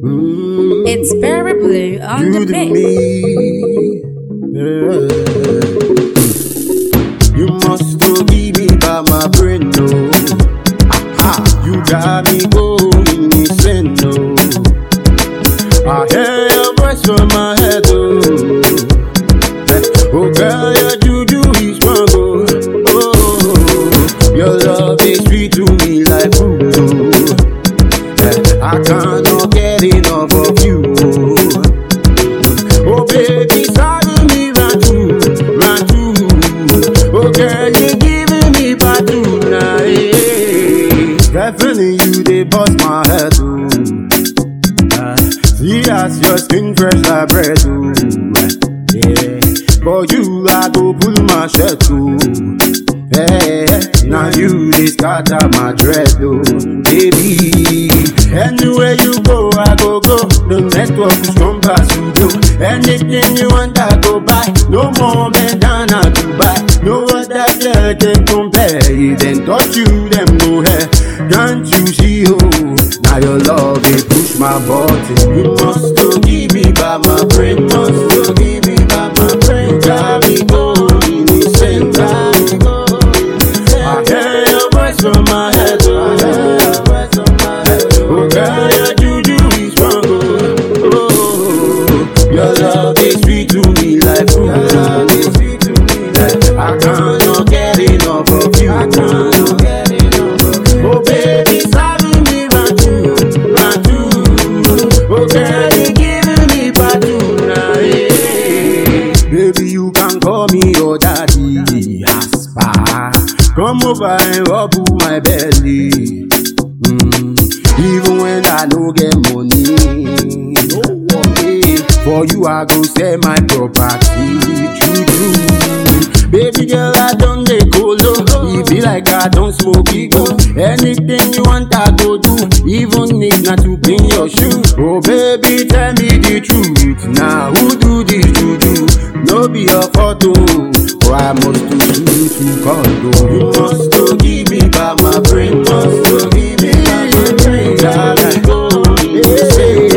It's Berry Blue on the beat. You must forgive me by my brain, no. Aha, you got me going insane, no. I hear your voice from my head, oh. Oh girl, your juju is strong, oh. Your love is sweet to me like food, oh. I cannot get enough of you, oh. Oh baby, sorry me run through. Oh girl, you giving me back tonight. Definitely you they bust my head, oh. See as your skin fresh like bread, oh. Yeah, for you I go pull my shirt, oh. Hey, now you they scatter my dread, oh. Baby, anywhere you go, I go. The network is come past you, do. Anything you want, I go buy. No more bandana to buy. No other girl can compare. Then touch you, them no hair. Can't you see, oh? Now your love, it push my button. You must forgive me by my brain. Must forgive me by my brain. You got me going insane. I hear your voice from my head, oh. Oh girl, your juju is strong, oh. Your love is sweet to me like food. I cannot get enough of you. Oh baby, sorry me run through. Oh girl, you giving me back tonight. Baby, you can call me your daddy, Aspa. Come over and rub my belly. Even when I no get money, for you I go sell my property. True. Baby girl, I don't dey colo. It be like I don't smoke ego. Anything you want I go do, even if not to clean your shoe. Oh baby, tell me the truth. Now who do this juju? No be your photo. Oh, I must do you to condo. You must forgive me by my brain. Must forgive me by my brain. Got me going insane.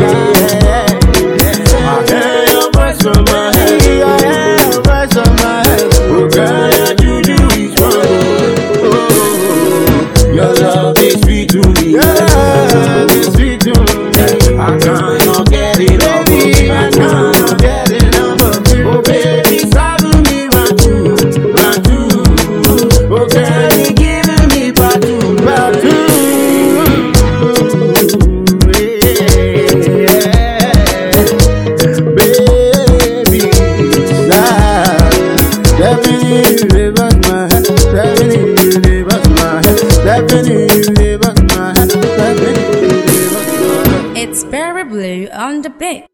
I hear your voice from my head. Oh girl, your juju is strong. Oh, your love is sweet to me. Your love is sweet to me. I cannot get enough of you. I cannot get enough of you. Oh baby, sorry me run through. Oh girl, you giving me back to. It's Berry Blue on the beat.